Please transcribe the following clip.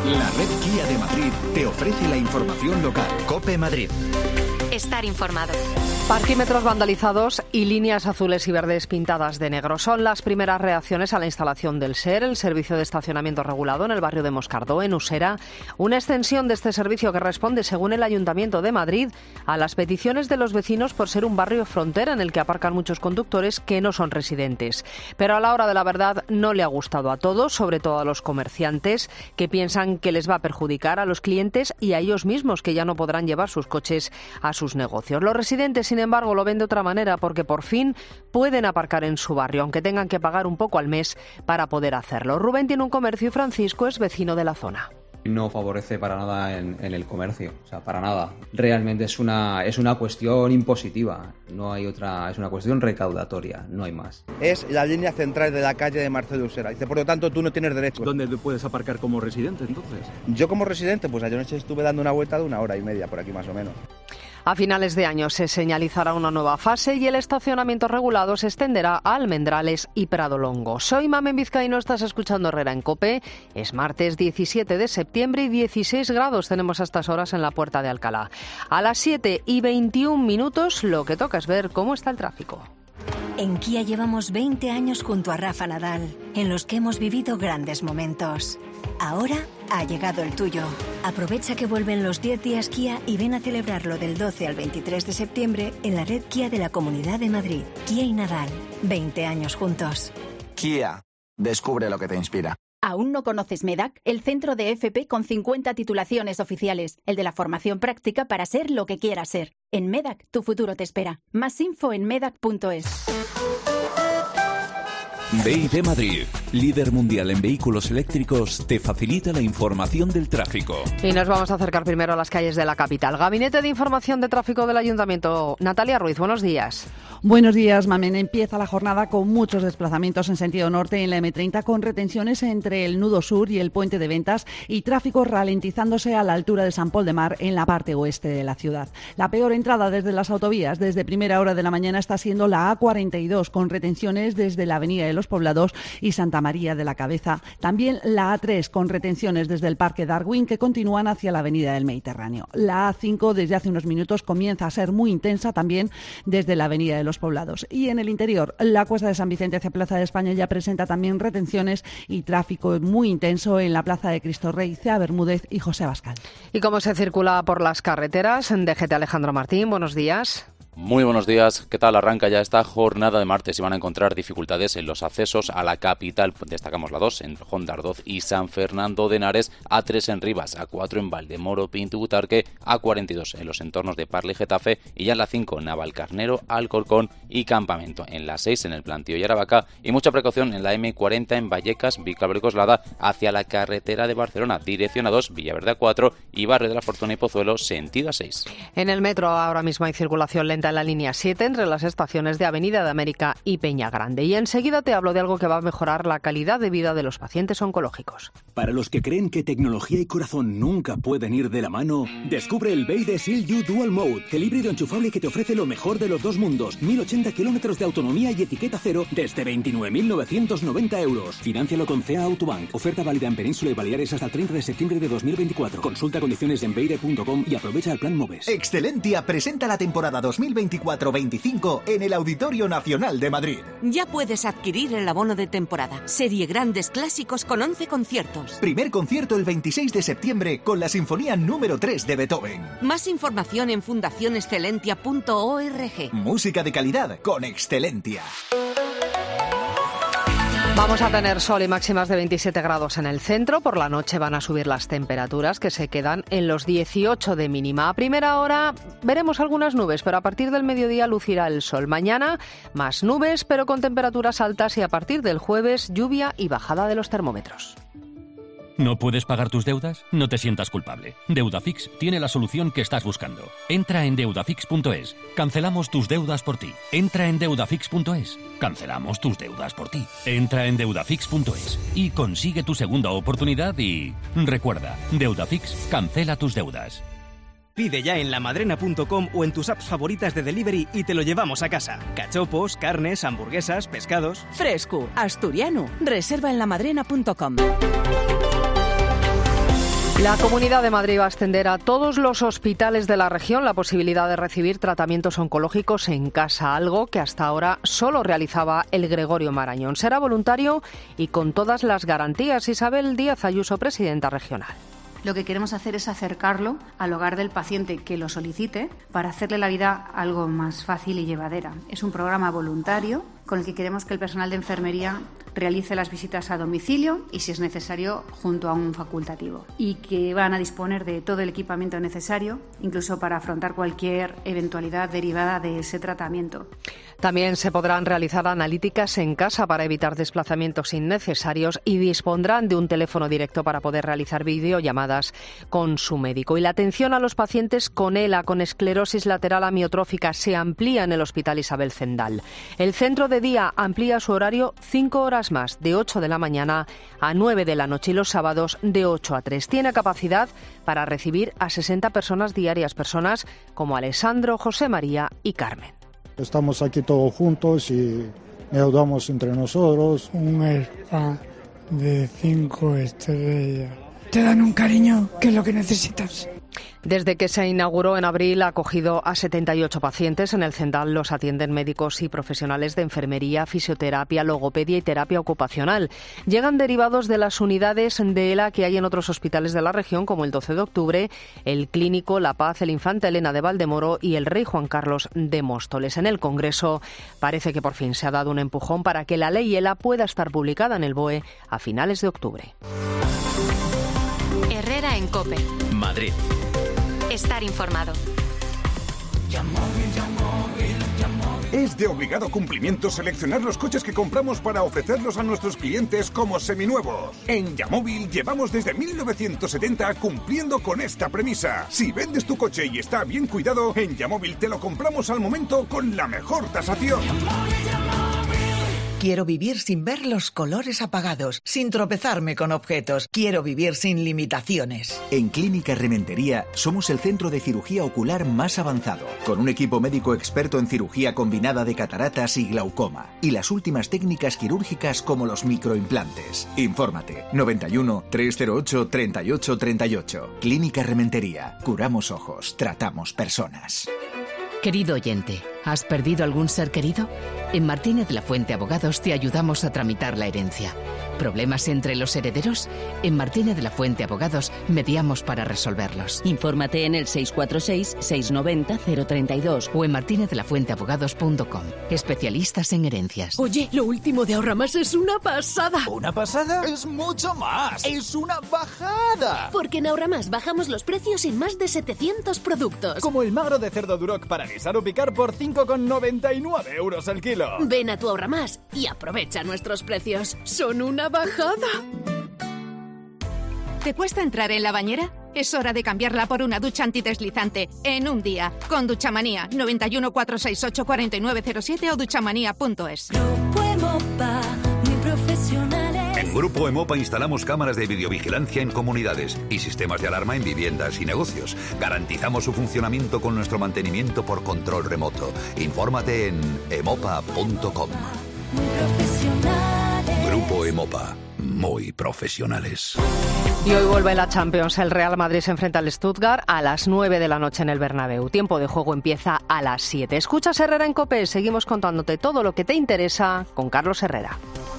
La red Kia de Madrid te ofrece la información local. COPE Madrid. Estar informado. Parquímetros vandalizados y líneas azules y verdes pintadas de negro son las primeras reacciones a la instalación del SER, el servicio de estacionamiento regulado en el barrio de Moscardó, en Usera. Una extensión de este servicio que responde, según el Ayuntamiento de Madrid, a las peticiones de los vecinos por ser un barrio frontera en el que aparcan muchos conductores que no son residentes. Pero a la hora de la verdad no le ha gustado a todos, sobre todo a los comerciantes, que piensan que les va a perjudicar a los clientes y a ellos mismos, que ya no podrán llevar sus coches a sus negocios. Los residentes, sin embargo, lo ven de otra manera porque por fin pueden aparcar en su barrio, aunque tengan que pagar un poco al mes para poder hacerlo. Rubén tiene un comercio y Francisco es vecino de la zona. No favorece para nada en el comercio, o sea, para nada. Realmente es una cuestión impositiva, no hay otra, es una cuestión recaudatoria, no hay más. Es la línea central de la calle de Marcelo Usera, dice, por lo tanto tú no tienes derecho. ¿Dónde te puedes aparcar como residente entonces? Yo como residente, pues ayer noche estuve dando una vuelta de 1h30 por aquí más o menos. A finales de año se señalizará una nueva fase y el estacionamiento regulado se extenderá a Almendrales y Pradolongo. Soy Mamen Vizcaíno, estás escuchando Herrera en COPE. Es martes 17 de septiembre y 16 grados tenemos a estas horas en la Puerta de Alcalá. A las 7:21 lo que toca es ver cómo está el tráfico. En Kia llevamos 20 años junto a Rafa Nadal, en los que hemos vivido grandes momentos. Ahora ha llegado el tuyo. Aprovecha que vuelven los 10 días Kia y ven a celebrarlo del 12 al 23 de septiembre en la red Kia de la Comunidad de Madrid. Kia y Nadal, 20 años juntos. Kia, descubre lo que te inspira. ¿Aún no conoces MEDAC? El centro de FP con 50 titulaciones oficiales. El de la formación práctica para ser lo que quieras ser. En MEDAC, tu futuro te espera. Más info en medac.es. BYD Madrid, líder mundial en vehículos eléctricos, te facilita la información del tráfico. Y nos vamos a acercar primero a las calles de la capital. Gabinete de Información de Tráfico del Ayuntamiento. Natalia Ruiz, buenos días. Buenos días, Mamen. Empieza la jornada con muchos desplazamientos en sentido norte en la M30, con retenciones entre el nudo sur y el puente de Ventas y tráfico ralentizándose a la altura de San Pol de Mar en la parte oeste de la ciudad. La peor entrada desde las autovías desde primera hora de la mañana está siendo la A42, con retenciones desde la Avenida de los Poblados y Santa María de la Cabeza. También la A3, con retenciones desde el Parque Darwin que continúan hacia la Avenida del Mediterráneo. La A5 desde hace unos minutos comienza a ser muy intensa también desde la Avenida de los Poblados. Y en el interior, la Cuesta de San Vicente hacia Plaza de España ya presenta también retenciones y tráfico muy intenso en la Plaza de Cristo Rey, Cea Bermúdez y José Abascal. ¿Y cómo se circula por las carreteras? DGT Alejandro Martín, buenos días. Muy buenos días, ¿qué tal? Arranca ya esta jornada de martes y van a encontrar dificultades en los accesos a la capital. Destacamos la 2 en Hondardoz y San Fernando de Henares, A3 en Rivas, A4 en Valdemoro, Pinto y Butarque, A42 en los entornos de Parla y Getafe y ya en la 5 Navalcarnero, Alcorcón y Campamento. En la 6 en el Plantío y Aravaca y mucha precaución en la M40 en Vallecas, Vicálvaro y Coslada hacia la carretera de Barcelona, dirección A2, Villaverde A4 y Barrio de la Fortuna y Pozuelo, sentido A6. En el metro ahora mismo hay circulación lenta en la línea 7 entre las estaciones de Avenida de América y Peña Grande. Y enseguida te hablo de algo que va a mejorar la calidad de vida de los pacientes oncológicos. Para los que creen que tecnología y corazón nunca pueden ir de la mano, descubre el BYD Seal U Dual Mode, el híbrido enchufable que te ofrece lo mejor de los dos mundos. 1080 kilómetros de autonomía y etiqueta cero desde 29.990 euros. Financialo con CA Autobank. Oferta válida en Península y Baleares hasta el 30 de septiembre de 2024. Consulta condiciones en BYD.com y aprovecha el plan MOVES. Excelentia presenta la temporada 2024-25 en el Auditorio Nacional de Madrid. Ya puedes adquirir el abono de temporada. Serie Grandes Clásicos con 11 conciertos. Primer concierto el 26 de septiembre con la Sinfonía número 3 de Beethoven. Más información en fundacionexcelentia.org. Música de calidad con Excelentia. Vamos a tener sol y máximas de 27 grados en el centro. Por la noche van a subir las temperaturas, que se quedan en los 18 de mínima. A primera hora veremos algunas nubes, pero a partir del mediodía lucirá el sol. Mañana más nubes, pero con temperaturas altas, y a partir del jueves lluvia y bajada de los termómetros. ¿No puedes pagar tus deudas? No te sientas culpable. Deudafix tiene la solución que estás buscando. Entra en deudafix.es. Cancelamos tus deudas por ti. Entra en deudafix.es. Cancelamos tus deudas por ti. Entra en deudafix.es y consigue tu segunda oportunidad y... recuerda, Deudafix cancela tus deudas. Pide ya en lamadrena.com o en tus apps favoritas de delivery y te lo llevamos a casa. Cachopos, carnes, hamburguesas, pescados... Fresco, asturiano. Reserva en lamadrena.com. La Comunidad de Madrid va a extender a todos los hospitales de la región la posibilidad de recibir tratamientos oncológicos en casa, algo que hasta ahora solo realizaba el Gregorio Marañón. Será voluntario y con todas las garantías. Isabel Díaz Ayuso, presidenta regional. Lo que queremos hacer es acercarlo al hogar del paciente que lo solicite para hacerle la vida algo más fácil y llevadera. Es un programa voluntario con el que queremos que el personal de enfermería realice las visitas a domicilio y, si es necesario, junto a un facultativo. Y que van a disponer de todo el equipamiento necesario, incluso para afrontar cualquier eventualidad derivada de ese tratamiento. También se podrán realizar analíticas en casa para evitar desplazamientos innecesarios y dispondrán de un teléfono directo para poder realizar videollamadas con su médico. Y la atención a los pacientes con ELA, con esclerosis lateral amiotrófica, se amplía en el Hospital Isabel Zendal. El centro de día amplía su horario 5 horas más, de 8 de la mañana a 9 de la noche, y los sábados de 8 a 3. Tiene capacidad para recibir a 60 personas diarias, personas como Alessandro, José María y Carmen. Estamos aquí todos juntos y nos ayudamos entre nosotros. Un spa de 5 estrellas. Te dan un cariño, que es lo que necesitas. Desde que se inauguró en abril ha acogido a 78 pacientes. En el Zendal los atienden médicos y profesionales de enfermería, fisioterapia, logopedia y terapia ocupacional. Llegan derivados de las unidades de ELA que hay en otros hospitales de la región, como el 12 de octubre, el Clínico La Paz, el Infanta Elena de Valdemoro y el Rey Juan Carlos de Móstoles. En el Congreso parece que por fin se ha dado un empujón para que la ley ELA pueda estar publicada en el BOE a finales de octubre. Herrera en COPE. Madrid. Estar informado. Es de obligado cumplimiento seleccionar los coches que compramos para ofrecerlos a nuestros clientes como seminuevos. En Yamóvil llevamos desde 1970 cumpliendo con esta premisa. Si vendes tu coche y está bien cuidado, en Yamóvil te lo compramos al momento con la mejor tasación. Quiero vivir sin ver los colores apagados, sin tropezarme con objetos. Quiero vivir sin limitaciones. En Clínica Rementería somos el centro de cirugía ocular más avanzado, con un equipo médico experto en cirugía combinada de cataratas y glaucoma, y las últimas técnicas quirúrgicas como los microimplantes. Infórmate 91 308 38 38. Clínica Rementería. Curamos ojos, tratamos personas. Querido oyente, ¿has perdido algún ser querido? En Martínez La Fuente Abogados te ayudamos a tramitar la herencia. ¿Problemas entre los herederos? En Martínez La Fuente Abogados mediamos para resolverlos. Infórmate en el 646-690-032 o en martinezlafuenteabogados.com. Especialistas en herencias. Oye, lo último de Ahorramás es una pasada. ¿Una pasada? Es mucho más. Es una bajada. Porque en Ahorramás bajamos los precios en más de 700 productos. Como el magro de cerdo Duroc para guisar o picar por 5,99 € el kilo. Ven a tu Ahorramás y aprovecha nuestros precios. Son una bajada. ¿Te cuesta entrar en la bañera? Es hora de cambiarla por una ducha antideslizante en un día. Con Duchamanía. 91 468 4907 o duchamanía.es. En Grupo Emopa instalamos cámaras de videovigilancia en comunidades y sistemas de alarma en viviendas y negocios. Garantizamos su funcionamiento con nuestro mantenimiento por control remoto. Infórmate en emopa.com. Grupo Emopa. Muy profesionales. Y hoy vuelve la Champions. El Real Madrid se enfrenta al Stuttgart a las 9 de la noche en el Bernabéu. Tiempo de juego empieza a las 7. Escuchas Herrera en COPE. Seguimos contándote todo lo que te interesa con Carlos Herrera.